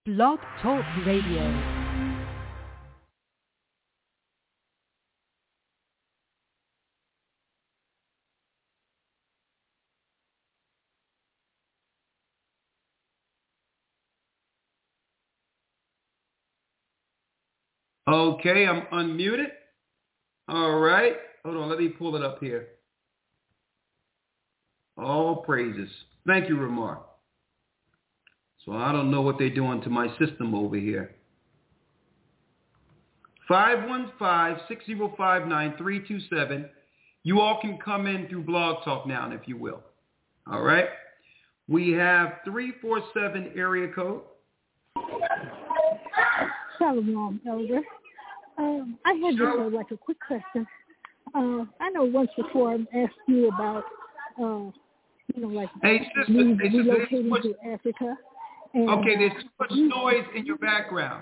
Blog Talk Radio. Okay, I'm unmuted. All right. Hold on, let me pull it up here. All praises. Thank you, Ramar. So I don't know what they're doing to my system over here. 515-605-9327. You all can come in through Blog Talk now, if you will. All right. We have 347 area code. Shalom, Elder. I had just like a quick question. I know once before I asked you about, relocating to Africa. And, okay, there's too much noise in your background.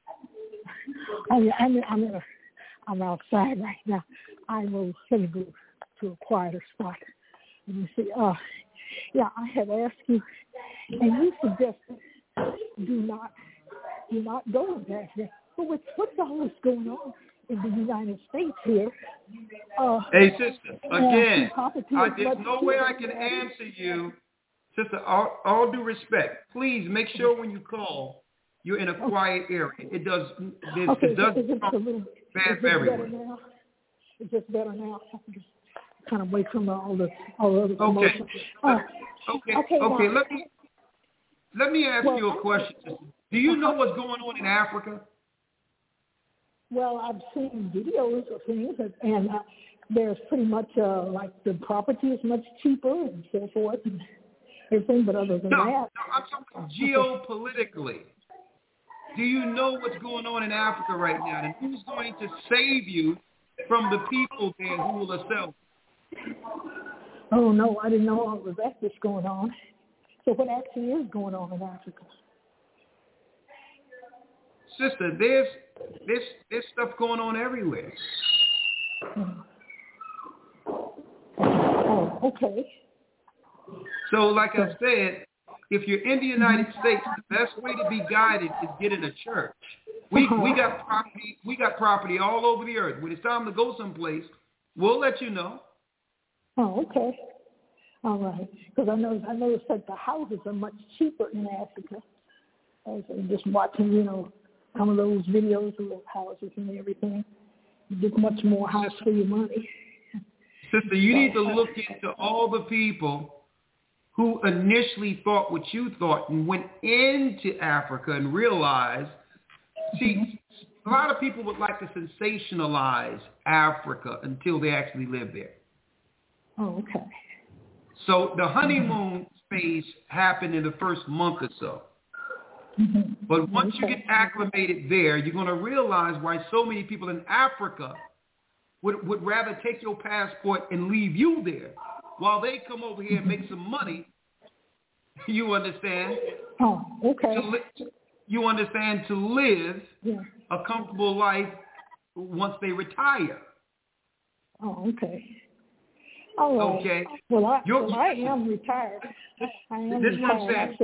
I'm outside right now. I will go to a quieter spot. Let me see. I had asked you, and you suggested do not go to Africa. But what's all this going on in the United States here? Hey, sister, again, there's no way I can answer you. Sister, all due respect, please make sure when you call, you're in a quiet area. It does bad for everyone. It's just better now. Kind of away from all the other commotion. Okay. Let me ask you a question, sister. Do you know what's going on in Africa? Well, I've seen videos of things, and there's pretty much like the property is much cheaper and so forth and everything. But other than that, no, I'm talking geopolitically. Do you know what's going on in Africa right now, and who's going to save you from the people there who will assault? Oh no, I didn't know all of that was going on. So what actually is going on in Africa? Sister, there's stuff going on everywhere. Oh, okay. So like I said, if you're in the United States, the best way to be guided is get in a church. We got property all over the earth. When it's time to go someplace, we'll let you know. Oh, okay. All right. Because I noticed that the houses are much cheaper in Africa. As I'm just watching, some of those videos of those houses and everything. You get much more house for your money. Sister, you need to look into all the people who initially thought what you thought and went into Africa and realized, see, a lot of people would like to sensationalize Africa until they actually live there. Oh, okay. So the honeymoon phase happened in the first month or so. Mm-hmm. But once you get acclimated there, you're going to realize why so many people in Africa would rather take your passport and leave you there while they come over here and make some money. You understand? Oh, okay. You understand, to live a comfortable life once they retire. Oh, okay. All right. Okay. Well, I am retired. I am retired.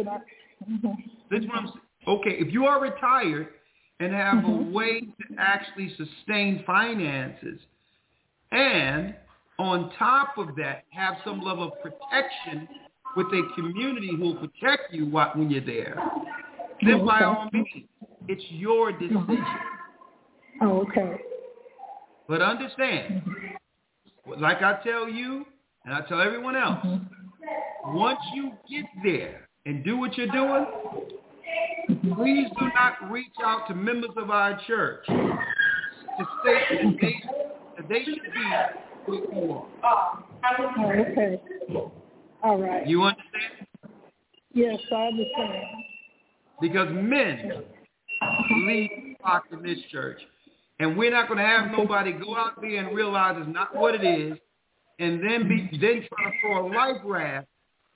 Okay, if you are retired and have a way to actually sustain finances, and on top of that have some level of protection with a community who will protect you when you're there, then by all means, it's your decision. Oh, okay. But understand, like I tell you and I tell everyone else, once you get there and do what you're doing, please do not reach out to members of our church to state that they should be who you are. Oh, okay. All right. You understand? Yes, I understand. Because men lead the flock in this church, and we're not going to have nobody go out there and realize it's not what it is, and then try to throw a life raft,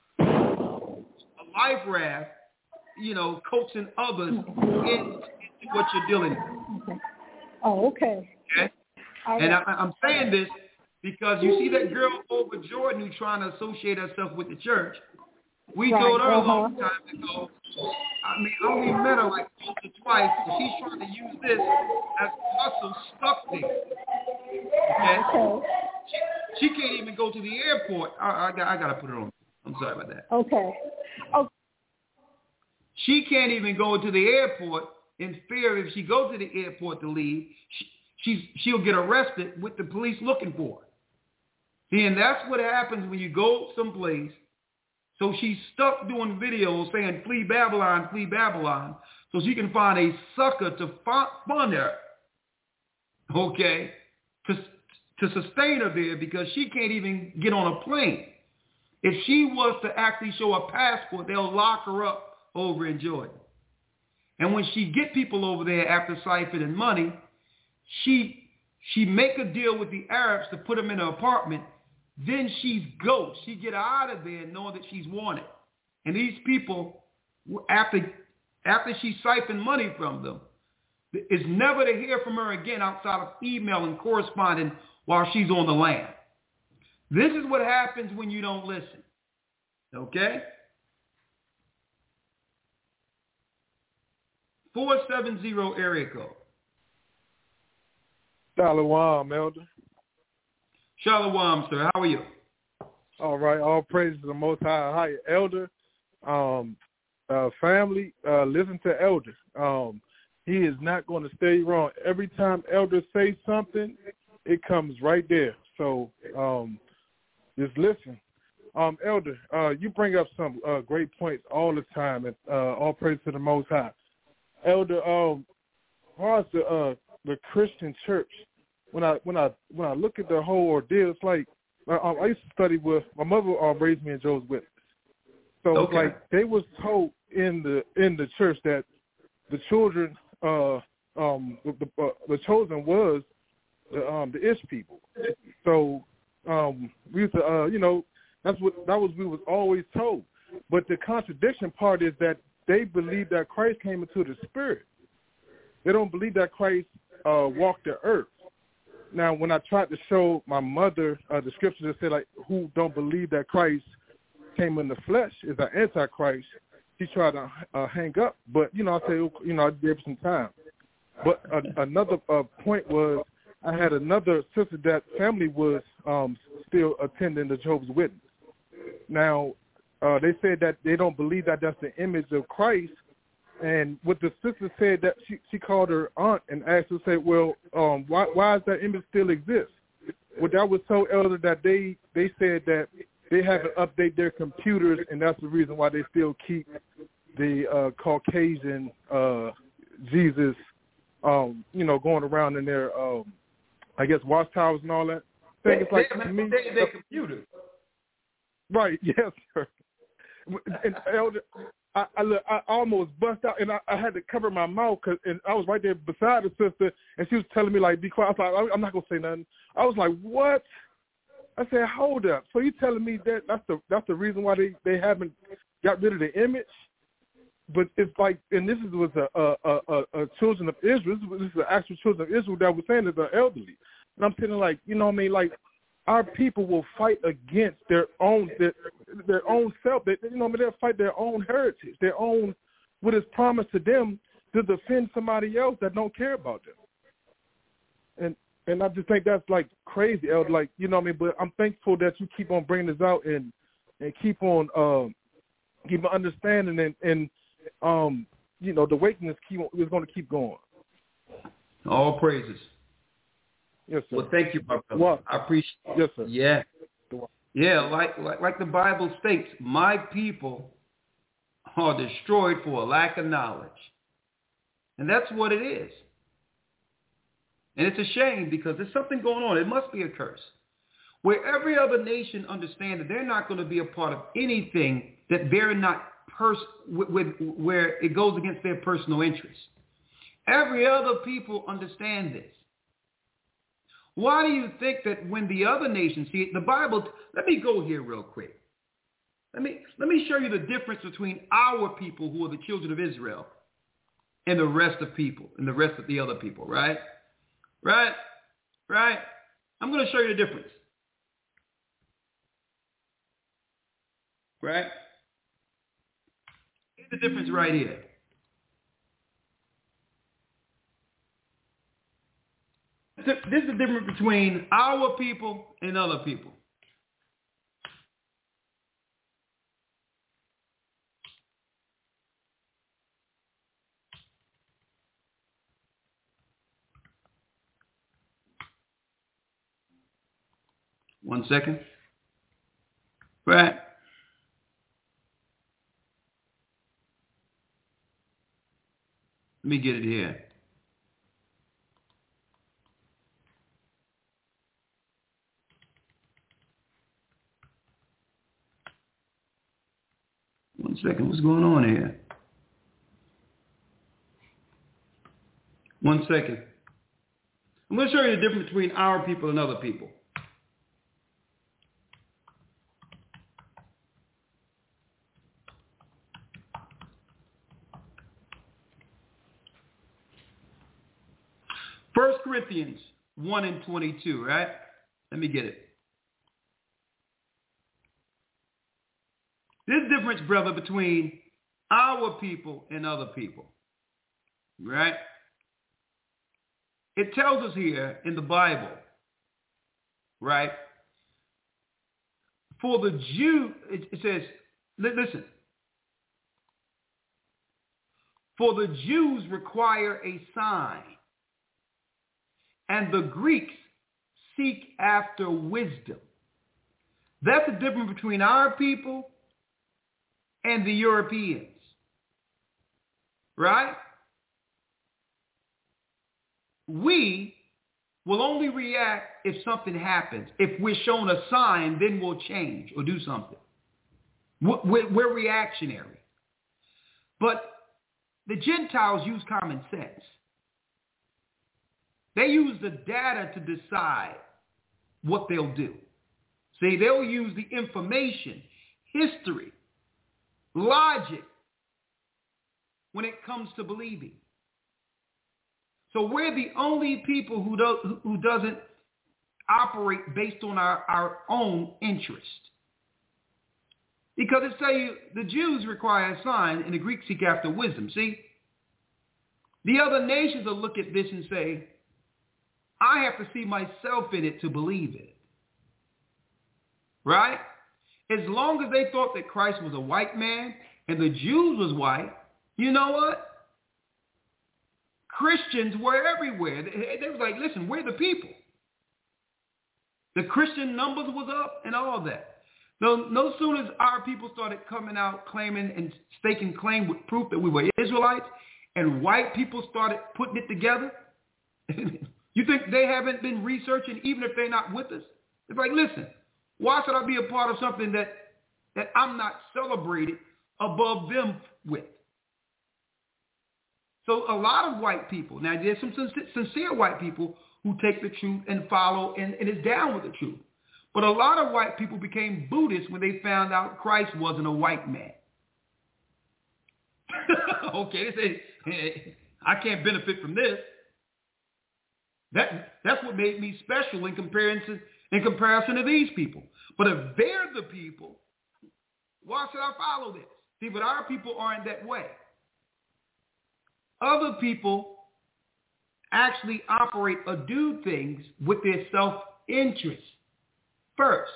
coaxing others into what you're dealing with. Okay. Oh, okay. Okay? And I'm saying this because you see that girl over Jordan who's trying to associate herself with the church. We told her a long time ago. I mean, I only met her like wife, so she's trying to use this as hustle stuck there. Okay? She can't even go to the airport. I got to put it on. I'm sorry about that. Okay. She can't even go to the airport in fear if she goes to the airport to leave, she'll get arrested with the police looking for her. See, and that's what happens when you go someplace. So she's stuck doing videos saying, flee Babylon, so she can find a sucker to fund her, okay, to sustain her there because she can't even get on a plane. If she was to actually show a passport, they'll lock her up over in Jordan. And when she get people over there after siphoning money, she make a deal with the Arabs to put them in an apartment. Then she's ghost. She get out of there knowing that she's wanted. And these people, after she siphoned money from them, is never to hear from her again outside of email and corresponding while she's on the land. This is what happens when you don't listen. Okay? 470 area code. Shalom, Elder. Shalom, sir. How are you? All right. All praise to the Most High. Hi, Elder. Family, listen to Elder. He is not going to stay wrong. Every time Elder says something, it comes right there. So just listen. Elder, you bring up some great points all the time, and all praise to the Most High. Elder, as far as the Christian church, when I look at the whole ordeal, it's like I used to study with my mother. Raised me in Jehovah's Witness, so it's like they was told in the church that the children, the chosen was the Ish people. So we used to, we was always told. But the contradiction part is that they believe that Christ came into the spirit. They don't believe that Christ walked the earth. Now, when I tried to show my mother the scripture that said, like, who don't believe that Christ came in the flesh is an antichrist, she tried to hang up. But, I said, I gave her some time. But another point was I had another sister that family was still attending the Jehovah's Witness. Now, they said that they don't believe that that's the image of Christ. And what the sister said, that she called her aunt and asked her, say, well, why does that image still exist? Well, that was so, Elder, that they said that they haven't updated their computers, and that's the reason why they still keep the Caucasian Jesus, going around in their, I guess, watchtowers and all that. It's like, to me, their computers. Right, yes, sir. And Elder, I almost bust out, and I had to cover my mouth, and I was right there beside the sister, and she was telling me, like, be quiet. I was like, I'm not going to say nothing. I was like, what? I said, hold up. So you telling me that that's the reason why they haven't got rid of the image? But it's like, and this was a children of Israel. This is the actual children of Israel that was saying that they're elderly. And I'm sitting like, like, our people will fight against their own self. They'll fight their own heritage, their own what is promised to them to defend somebody else that don't care about them. And I just think that's like crazy, Elder. Like, But I'm thankful that you keep on bringing this out and keep on understanding and the awakening is going to keep going. All praises. Yes, sir. Well, thank you, my brother. Well, I appreciate it. Yes, sir. Yeah. Yeah, like the Bible states, my people are destroyed for a lack of knowledge. And that's what it is. And it's a shame because there's something going on. It must be a curse. Where every other nation understands that they're not going to be a part of anything that they're not where it goes against their personal interests. Every other people understand this. Why do you think that when the other nations see it, the Bible, let me go here real quick. Let me show you the difference between our people who are the children of Israel and the rest of people and the rest of the other people, right? Right? I'm going to show you the difference. Right? Here's the difference right here. This is the difference between our people and other people. One second. Right. Let me get it here. One second. What's going on here? One second. I'm going to show you the difference between our people and other people. First Corinthians 1:22, right? Let me get it. This difference, brother, between our people and other people, right? It tells us here in the Bible, right? For the Jew, it says, listen, for the Jews require a sign, and the Greeks seek after wisdom. That's the difference between our people and the Europeans, right? We will only react if something happens. If we're shown a sign, then we'll change or do something. We're reactionary. But the Gentiles use common sense. They use the data to decide what they'll do. See, they'll use the information, history, logic when it comes to believing. So we're the only people who doesn't operate based on our own interest. Because it tells you the Jews require a sign and the Greeks seek after wisdom. See, the other nations will look at this and say, I have to see myself in it to believe it. Right? As long as they thought that Christ was a white man and the Jews was white, you know what? Christians were everywhere. They was like, listen, we're the people. The Christian numbers was up and all that. No sooner as our people started coming out claiming and staking claim with proof that we were Israelites and white people started putting it together, you think they haven't been researching even if they're not with us? It's like, listen, why should I be a part of something that I'm not celebrated above them with? So a lot of white people, now there's some sincere white people who take the truth and follow and is down with the truth. But a lot of white people became Buddhists when they found out Christ wasn't a white man. Okay, they say, hey, I can't benefit from this. That's what made me special in comparison to these people. But if they're the people, why should I follow this? See, but our people aren't that way. Other people actually operate or do things with their self-interest first.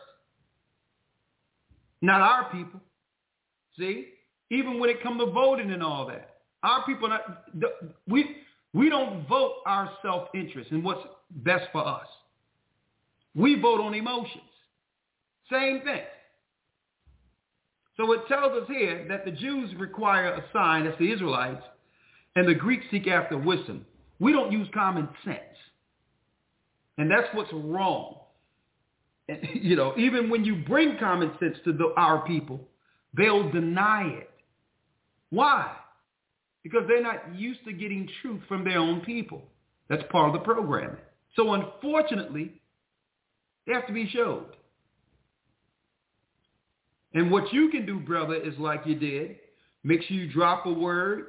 Not our people. See? Even when it comes to voting and all that. Our people, we don't vote our self-interest and what's best for us. We vote on emotions. Same thing. So it tells us here that the Jews require a sign, that's the Israelites, and the Greeks seek after wisdom. We don't use common sense. And that's what's wrong. And, even when you bring common sense to our people, they'll deny it. Why? Because they're not used to getting truth from their own people. That's part of the programming. So unfortunately, they have to be showed. And what you can do, brother, is like you did. Make sure you drop a word,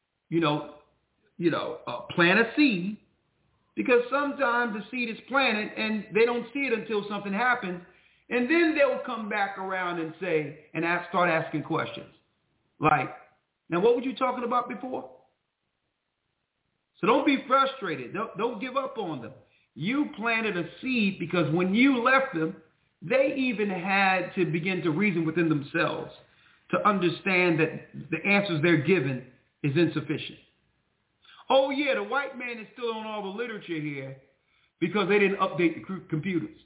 plant a seed, because sometimes the seed is planted and they don't see it until something happens. And then they'll come back around and say, and start asking questions. Like, now what were you talking about before? So don't be frustrated. Don't give up on them. You planted a seed because when you left them, they even had to begin to reason within themselves to understand that the answers they're given is insufficient. Oh, yeah, the white man is still on all the literature here because they didn't update the computers.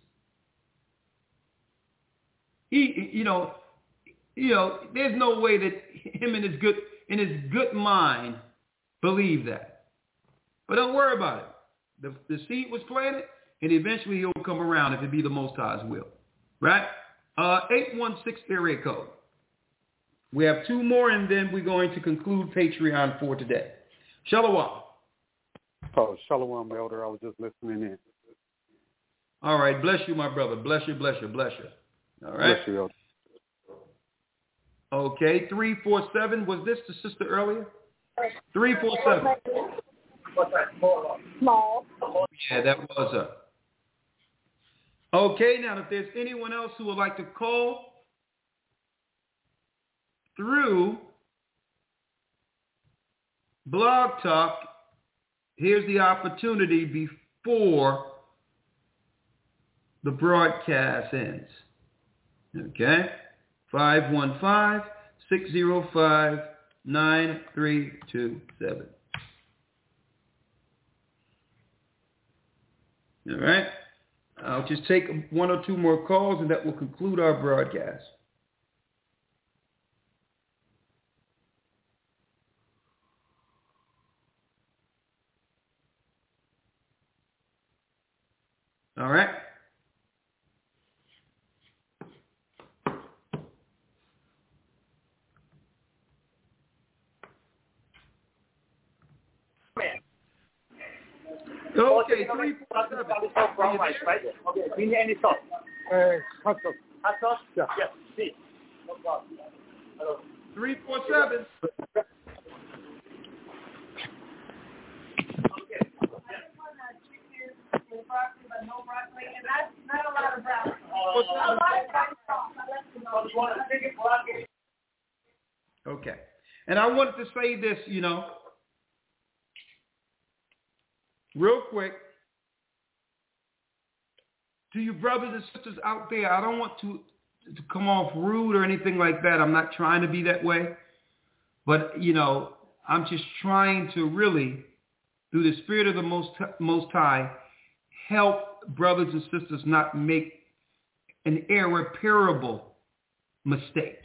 There's no way that him in his good mind believed that. But don't worry about it. The seed was planted, and eventually he'll come around if it be the Most High's will. Right? 816 area code. We have two more, and then we're going to conclude Patreon for today. Shalom. Oh, shalom, Elder. I was just listening in. All right. Bless you, my brother. Bless you, bless you, bless you. All right. Bless you, Elder. Okay. 347. Was this the sister earlier? 347. Small. Yeah, that was her. Okay. Now, if there's anyone else who would like to call through Blog Talk, here's the opportunity before the broadcast ends. Okay? 515-605-9327. All right? I'll just take one or two more calls, and that will conclude our broadcast. All right. Okay, 347. Okay, do you need any sauce? Hot sauce. Hot sauce? Yeah. Yes, see. No problem. Hello. 347. Okay. And I wanted to say this, real quick, to you brothers and sisters out there. I don't want to come off rude or anything like that. I'm not trying to be that way. But, I'm just trying to really, through the Spirit of the Most High, help brothers and sisters not make an irreparable mistake.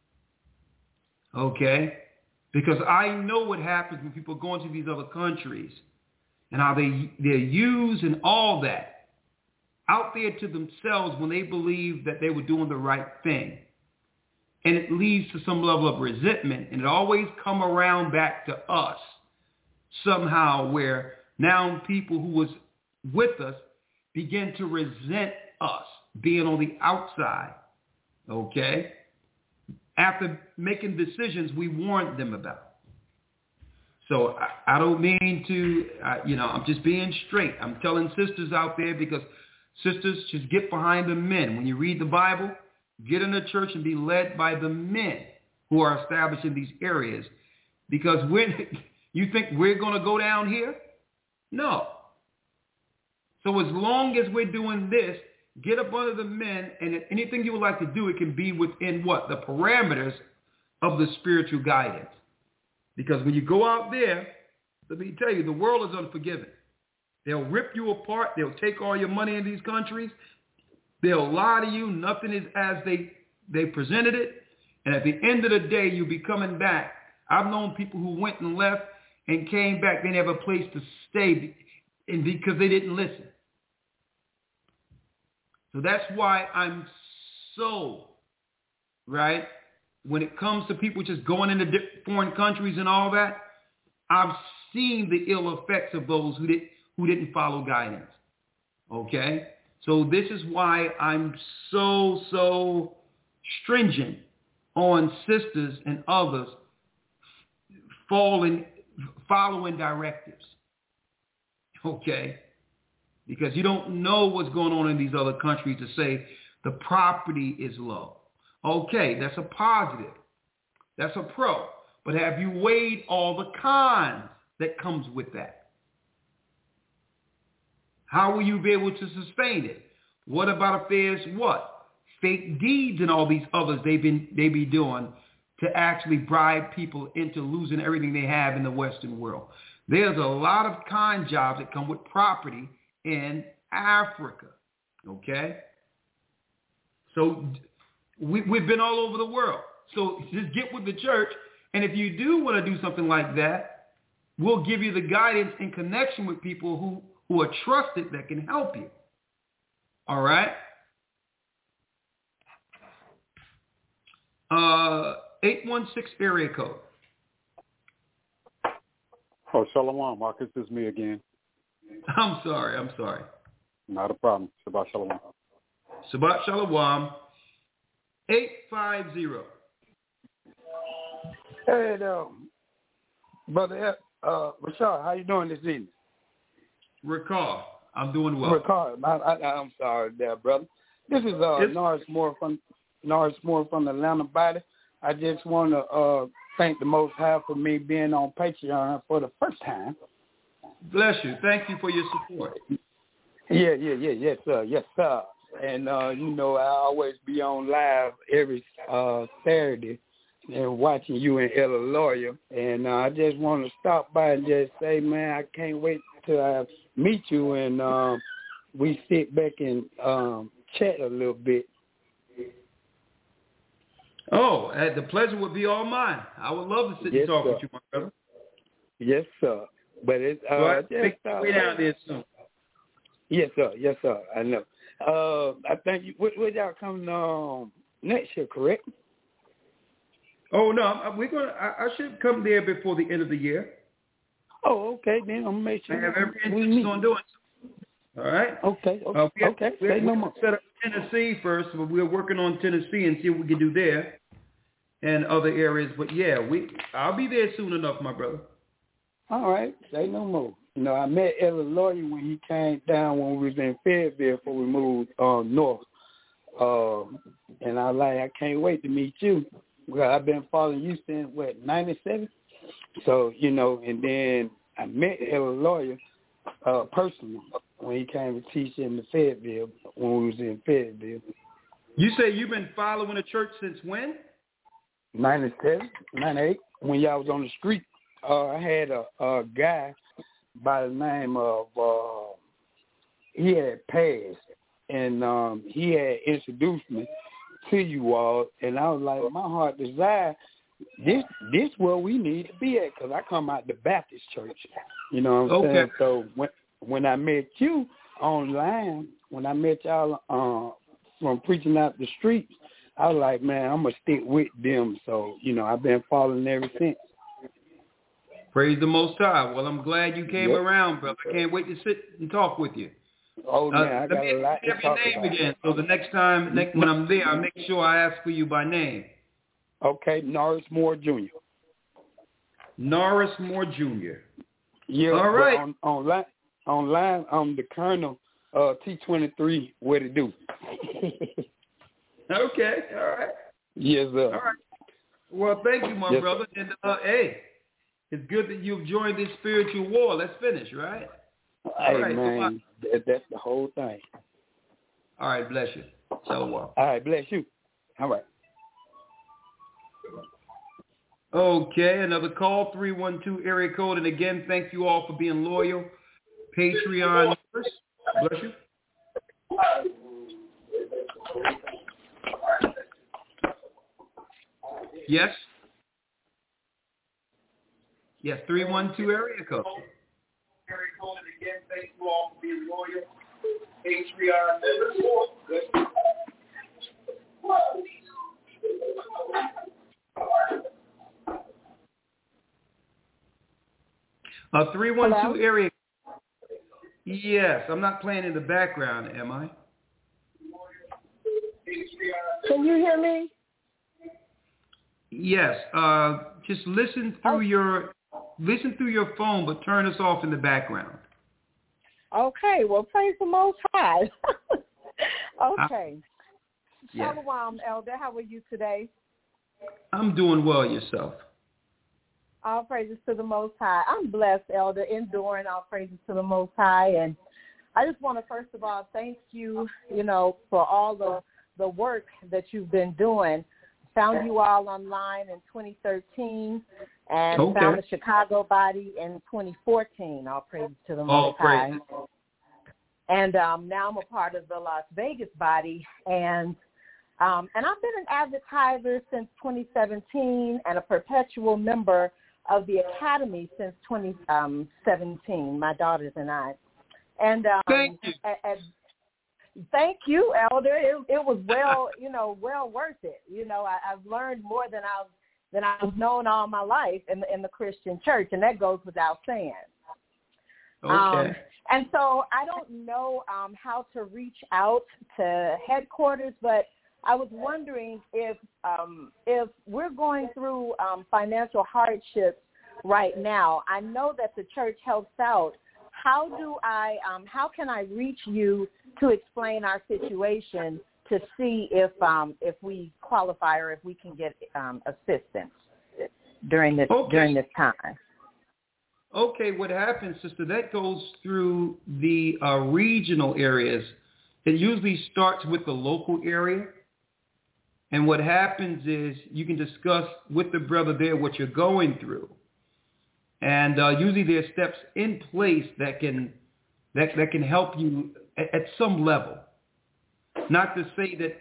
Okay? Because I know what happens when people go into these other countries and how they're used and all that out there to themselves when they believe that they were doing the right thing. And it leads to some level of resentment, and it always come around back to us somehow, where now people who was with us begin to resent us being on the outside, okay? After making decisions we warned them about. So I don't mean to, I'm just being straight. I'm telling sisters out there, because sisters just get behind the men. When you read the Bible, get in the church and be led by the men who are established in these areas. Because you think we're going to go down here? No. So as long as we're doing this, get up under the men, and if anything you would like to do, it can be within what? The parameters of the spiritual guidance. Because when you go out there, let me tell you, the world is unforgiving. They'll rip you apart. They'll take all your money in these countries. They'll lie to you. Nothing is as they presented it. And at the end of the day, you'll be coming back. I've known people who went and left and came back. They didn't have a place to stay because they didn't listen. So that's why I'm so, right, when it comes to people just going into foreign countries and all that, I've seen the ill effects of those who didn't follow guidance, okay? So this is why I'm so stringent on sisters and others following directives, okay? Because you don't know what's going on in these other countries to say the property is low. Okay, that's a positive. That's a pro. But have you weighed all the cons that comes with that? How will you be able to sustain it? What about affairs? What? Fake deeds and all these others they be doing to actually bribe people into losing everything they have in the Western world. There's a lot of con jobs that come with property in Africa. Okay? So we've been all over the world. So just get with the church. And if you do want to do something like that, we'll give you the guidance in connection with people who are trusted that can help you. All right? 816 area code. Oh, Shalom, Marcus. It's me again. I'm sorry. Not a problem. Shabbat Shalom. Shabbat Shalom. 850. Hey, Brother Rashad, how you doing this evening? Ricard, I'm doing well. Ricard, I'm sorry there, brother. This is Norris Moore from the Atlanta Body. I just want to thank the Most High for me being on Patreon for the first time. Bless you. Thank you for your support. Yes, sir. And, I always be on live every Saturday and watching you and Ella Lawyer. And I just want to stop by and just say, man, I can't wait till I meet you and we sit back and chat a little bit. Oh, the pleasure would be all mine. I would love to sit and talk with you, my brother. Yes, sir. But it's way down there soon. Yes, sir. I know. I think where y'all coming next year, correct? Oh no, I should come there before the end of the year. Oh, okay. Then I'm gonna make sure. I have every interest on doing so. All right. Okay. We're set up Tennessee first, but we're working on Tennessee and see what we can do there and other areas. But yeah, I'll be there soon enough, my brother. All right. Say no more. I met Ella Lawyer when he came down when we was in Fayetteville before we moved north. And I can't wait to meet you. Well, I've been following you since, 97? So, and then I met Ella Lawyer personally when he came to teach in the Fayetteville, when we was in Fayetteville. You say you've been following the church since when? 97, 98, when y'all was on the street. I had a guy by the name of, he had passed, and he had introduced me to you all, and I was like, my heart desire, this where we need to be at, because I come out the Baptist church, you know what I'm saying? So when I met you online, when I met y'all from preaching out the streets, I was like, man, I'm going to stick with them. So, I've been following ever since. Praise the Most High. Well, I'm glad you came around, brother. I can't wait to sit and talk with you. Oh, man, I got a lot to talk about. Let me have your name again, so the next time, when I'm there, I'll make sure I ask for you by name. Okay, Norris Moore Jr. Norris Moore Jr. Yeah, all right. Online, I'm the Colonel T23. What it do? Okay, all right. Yes, sir. All right. Well, thank you, my brother. And hey, it's good that you've joined this spiritual war. Let's finish, right? Hey, all right, man, that's the whole thing. All right, bless you. Shalom. All right, bless you. All right. Okay, another call, 312 area code. And again, thank you all for being loyal. Patreon numbers. Bless you. Yes? Yes, 312 area code. Area code, and again, thank you all for being loyal. Patreon members. 312 Hello? area. Yes, I'm not playing in the background, am I? Can you hear me? Yes. Just listen through your phone, but turn us off in the background. Okay. Well, praise the Most High. Okay. Yeah. Shalom, Elder. How are you today? I'm doing well. Yourself? All praises to the Most High. I'm blessed, Elder, enduring all praises to the Most High. And I just want to first of all thank you, for all the work that you've been doing. Found you all online in 2013 and found the Chicago body in 2014. All praise to the Most High. And now I'm a part of the Las Vegas body, and I've been an advertiser since 2017 and a perpetual member of the Academy since 2017, my daughters and I. And thank you. Thank you, Elder. It was well worth it. I've learned more than I've known all my life in the Christian church, and that goes without saying. Okay. And so I don't know how to reach out to headquarters, but I was wondering if we're going through financial hardships right now. I know that the church helps out. How can I reach you to explain our situation to see if we qualify or if we can get assistance during this time? Okay, what happens, sister, that goes through the regional areas. It usually starts with the local area. And what happens is you can discuss with the brother there what you're going through. And usually there are steps in place that can help you at some level. Not to say that,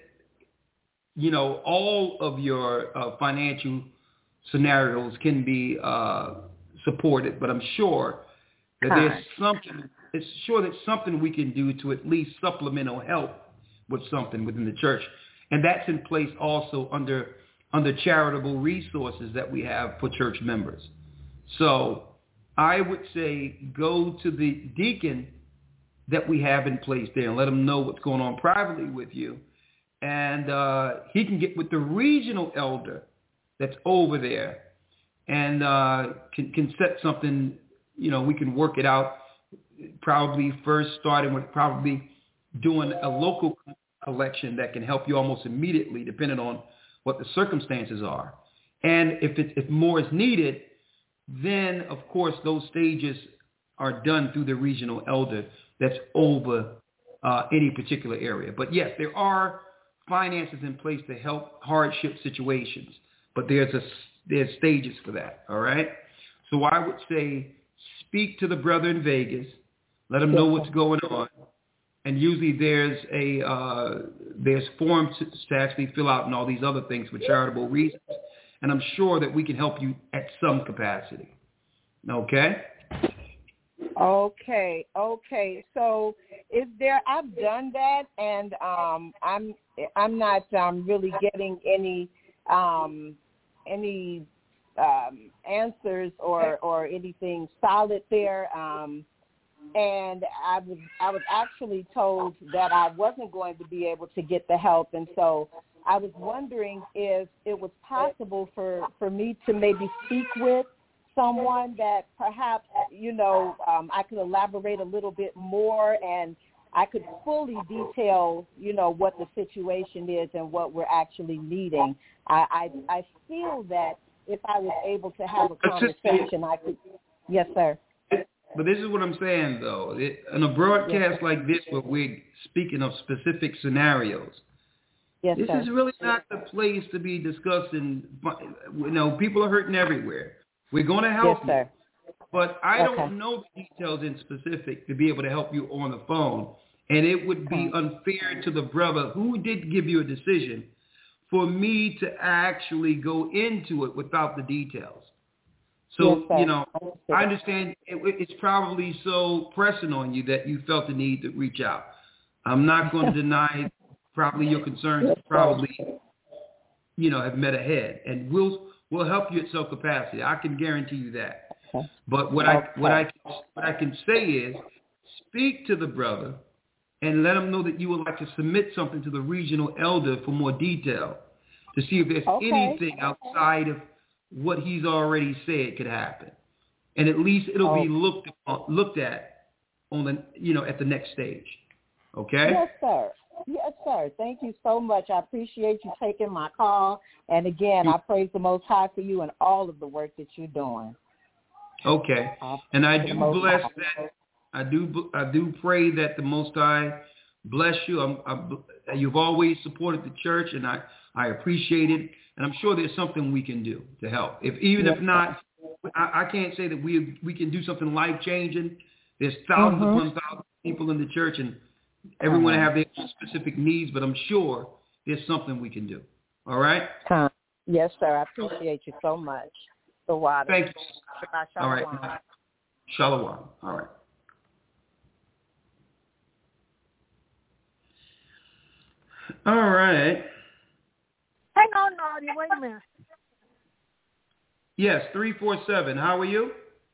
all of your financial scenarios can be supported, but I'm sure that there's something we can do to at least supplemental help with something within the church. And that's in place also under charitable resources that we have for church members. So I would say go to the deacon that we have in place there and let him know what's going on privately with you. And he can get with the regional elder that's over there and can set something, we can work it out, probably first starting with probably doing a local collection that can help you almost immediately depending on what the circumstances are. And if more is needed, then, of course, those stages are done through the regional elder that's over any particular area. But, yes, there are finances in place to help hardship situations, but there's stages for that, all right? So I would say speak to the brother in Vegas, let him know what's going on, and usually there's forms to actually fill out and all these other things for charitable reasons. And I'm sure that we can help you at some capacity. Okay? Okay. So I've done that, and I'm not really getting any answers or anything solid there. And I was actually told that I wasn't going to be able to get the help, and so I was wondering if it was possible for me to maybe speak with someone that perhaps, I could elaborate a little bit more and I could fully detail, what the situation is and what we're actually needing. I feel that if I was able to have a conversation, I could. Yes, sir. But this is what I'm saying, though. In a broadcast like this where we're speaking of specific scenarios, this is really not the place to be discussing. People are hurting everywhere. We're going to help you. But I don't know the details in specific to be able to help you on the phone. And it would be unfair to the brother who did give you a decision for me to actually go into it without the details. So, I understand it's probably so pressing on you that you felt the need to reach out. I'm not going to deny probably your concerns probably, have met ahead. And we'll help you at some capacity. I can guarantee you that. But what I can say is speak to the brother and let him know that you would like to submit something to the regional elder for more detail to see if there's anything outside of what he's already said could happen. And at least it'll be looked at on the, at the next stage. Okay? Yes, sir. Thank you so much. I appreciate you taking my call. And again, I praise the Most High for you and all of the work that you're doing. Okay. And I do bless I do pray that the Most High bless you. You've always supported the church, and I appreciate it. And I'm sure there's something we can do to help. If not, I can't say that we can do something life-changing. There's thousands upon thousands of people in the church, and everyone have their specific needs, but I'm sure there's something we can do. All right? Yes, sir. I appreciate you so much. So thank you. All right. Shalom. All right. All right. Hang on, Nadia. Wait a minute. Yes, 347. How are you?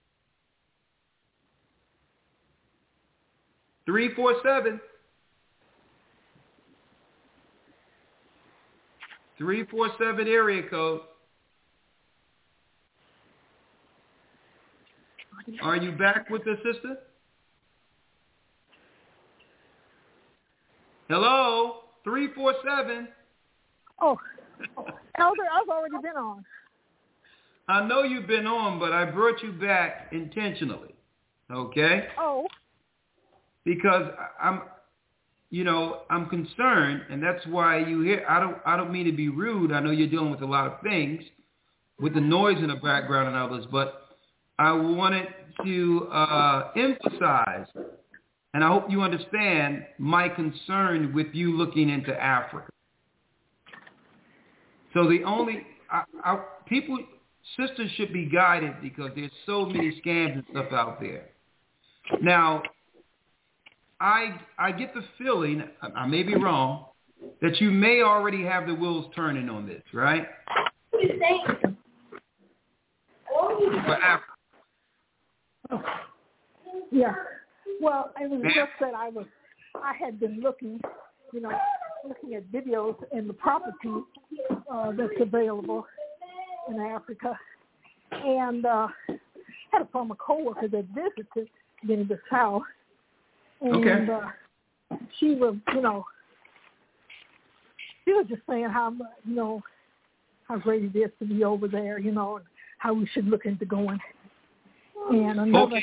347. 347 area code. Are you back with the sister? Hello? 347. Oh, Elder, I've already been on. I know you've been on, but I brought you back intentionally. Okay? Oh. Because I'm concerned, and that's why you hear. I don't mean to be rude. I know you're dealing with a lot of things, with the noise in the background and others, but I wanted to emphasize, and I hope you understand my concern with you looking into Africa. So sisters should be guided because there's so many scams and stuff out there. Now, I get the feeling, I may be wrong, that you may already have the wheels turning on this, right? What are you saying? For Africa. Yeah. Well, it was just that I had been looking at videos and the property that's available in Africa, and had a former coworker that visited Guinea-Bissau, and she was, she was just saying how great it is to be over there, and how we should look into going. And another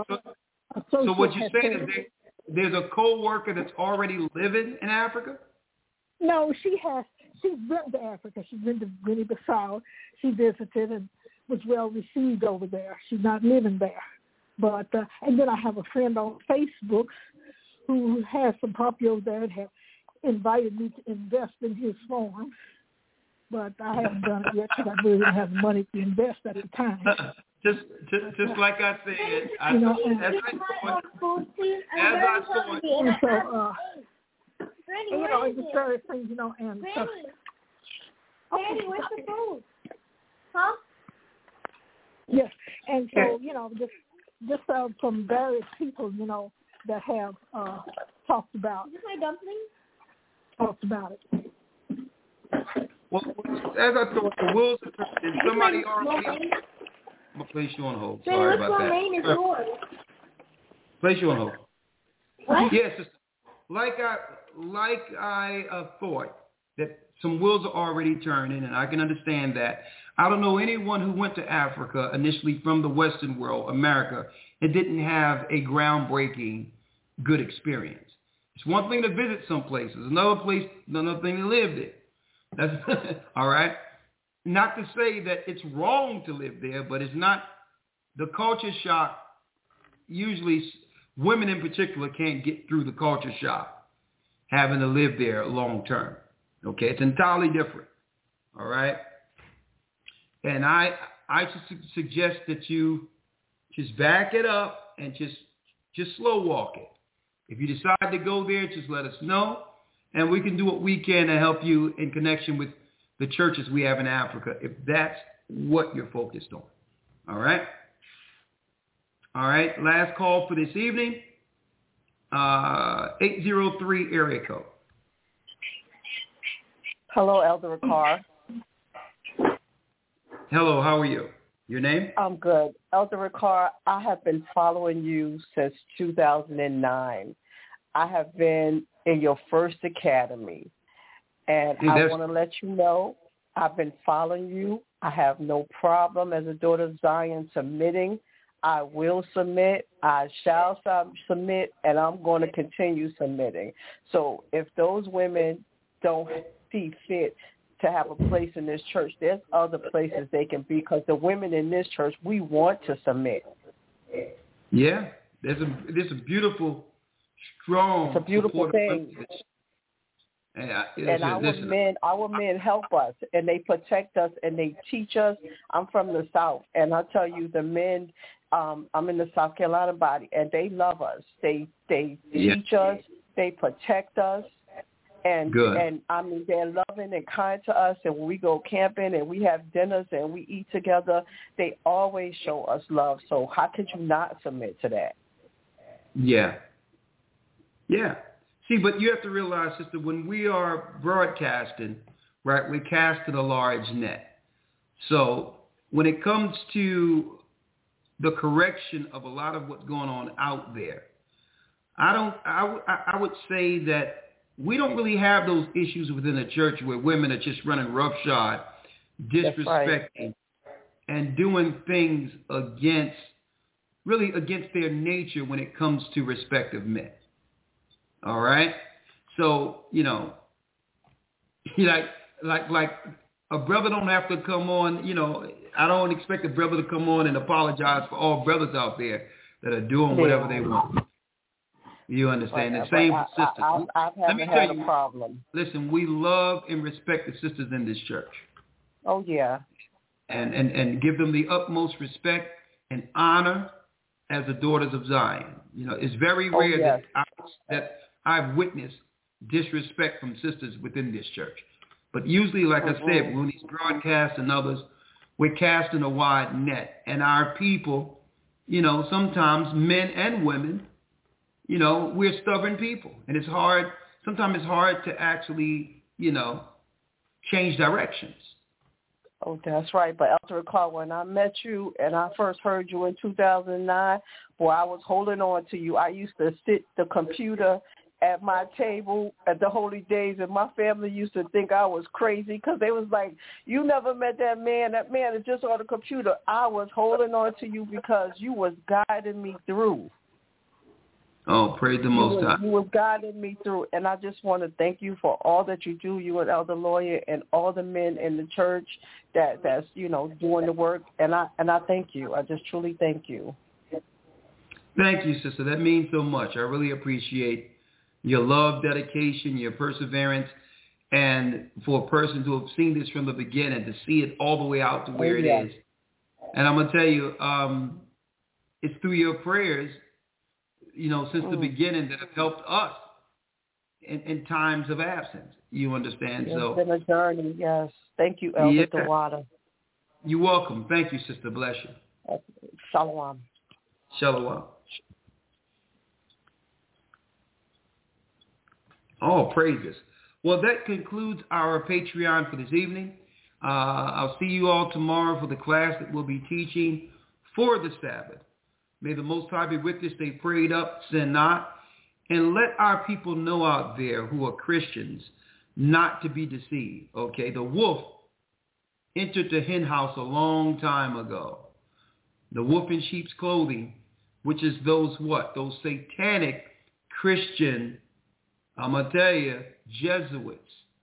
so what you say is there's a co-worker that's already living in Africa? No, she's been to Africa. She's been to Guinea-Bissau. She visited and was well received over there. She's not living there. But and then I have a friend on Facebook who has some property over there and have invited me to invest in his farm. But I haven't done it yet because I really didn't have the money to invest at the time. Just like I said, as I saw it. And so, it's just various things, and stuff. Daddy, where's the food? Huh? Yes, and so, just from various people, that have talked about. Is this my dumpling? Talked about it. Well, as I thought, the wheels are turning. Somebody already. I'm gonna place you on hold. Sorry about that. Which is yours? Place you on hold. What? Yes, like I thought that some wheels are already turning, and I can understand that. I don't know anyone who went to Africa initially from the Western world, America, and didn't have a groundbreaking, good experience. It's one thing to visit some places, another thing to live there. That's all right. Not to say that it's wrong to live there, but it's not the culture shock. Usually, women in particular can't get through the culture shock having to live there long term. Okay, it's entirely different. All right, and I suggest that you just back it up and just slow walk it. If you decide to go there, just let us know, and we can do what we can to help you in connection with the churches we have in Africa, if that's what you're focused on. All right? All right, last call for this evening, 803 area code. Hello, Elder Ricard. Hello, how are you? Your name? I'm good. Elder Ricard, I have been following you since 2009. I have been in your first academy. And I want to let you know, I've been following you. I have no problem as a daughter of Zion submitting. I will submit. I shall submit, and I'm going to continue submitting. So if those women don't see fit to have a place in this church, there's other places they can be, because the women in this church, we want to submit. Yeah, there's a beautiful, strong, it's a beautiful thing. And our men help us, and they protect us, and they teach us. I'm from the South, and I tell you, the men, I'm in the South Carolina body, and they love us. They teach us, they protect us, and I mean, they're loving and kind to us. And when we go camping and we have dinners and we eat together, they always show us love. So how could you not submit to that? Yeah. See, but you have to realize, sister, when we are broadcasting, right, we're casting a large net. So when it comes to the correction of a lot of what's going on out there, I would say that we don't really have those issues within the church where women are just running roughshod, disrespecting, and doing things against their nature when it comes to respective men. All right, so like a brother don't have to come on. I don't expect a brother to come on and apologize for all brothers out there that are doing whatever they want. You understand? The same for sisters. I haven't had a problem. Listen, we love and respect the sisters in this church. Oh yeah. And give them the utmost respect and honor as the daughters of Zion. It's very rare that I've witnessed disrespect from sisters within this church. But usually, like I said, when these broadcasts and others, we're casting a wide net. And our people, sometimes men and women, we're stubborn people. And sometimes it's hard to actually, change directions. Oh, that's right. But Elder Clark, when I met you and I first heard you in 2009, boy, I was holding on to you. I used to sit the computer at my table at the Holy Days, and my family used to think I was crazy because they was like, you never met that man. That man is just on the computer. I was holding on to you because you was guiding me through. Oh, praise the Most High. You was guiding me through, and I just want to thank you for all that you do, you and Elder Lawyer and all the men in the church that's doing the work, and I thank you. I just truly thank you. Thank you, sister. That means so much. I really appreciate your love, dedication, your perseverance, and for a person to have seen this from the beginning, to see it all the way out to where it is. And I'm going to tell you, it's through your prayers, since the beginning that have helped us in times of absence. You understand? It's been a journey, yes. Thank you, Elder Dewada. You're welcome. Thank you, sister. Bless you. Shalom. Shalom. Oh, praises. Well, that concludes our Patreon for this evening. I'll see you all tomorrow for the class that we'll be teaching for the Sabbath. May the Most High be with us. Stay prayed up, sin not. And let our people know out there who are Christians not to be deceived. Okay, the wolf entered the hen house a long time ago. The wolf in sheep's clothing, which is those satanic Christian, I'm going to tell you, Jesuits,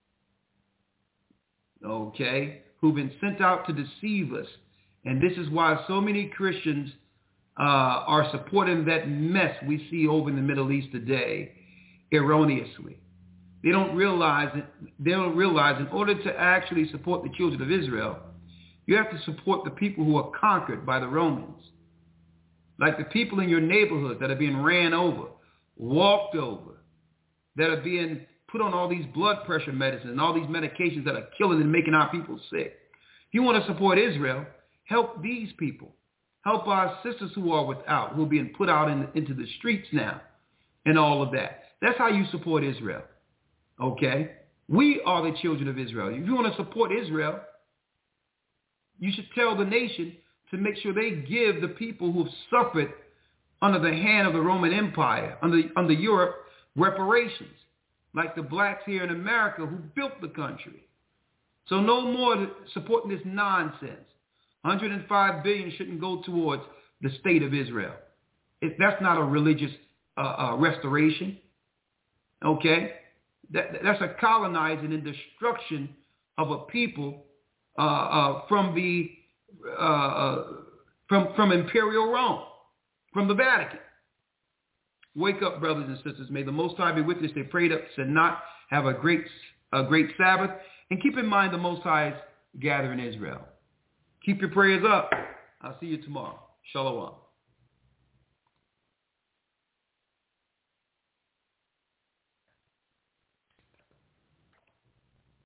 okay, who've been sent out to deceive us. And this is why so many Christians are supporting that mess we see over in the Middle East today erroneously. They don't realize in order to actually support the children of Israel, you have to support the people who are conquered by the Romans. Like the people in your neighborhood that are being ran over, walked over, that are being put on all these blood pressure medicines and all these medications that are killing and making our people sick. If you want to support Israel, help these people. Help our sisters who are without, who are being put out into the streets now and all of that. That's how you support Israel, okay? We are the children of Israel. If you want to support Israel, you should tell the nation to make sure they give the people who have suffered under the hand of the Roman Empire, under Europe, reparations, like the blacks here in America who built the country. So no more supporting this nonsense. $105 billion shouldn't go towards the state of Israel. That's not a religious restoration. Okay? That's a colonizing and destruction of a people from Imperial Rome, from the Vatican. Wake up, brothers and sisters. May the Most High be with us. They prayed up, said not. Have a great Sabbath. And keep in mind the Most High's gathering Israel. Keep your prayers up. I'll see you tomorrow. Shalom.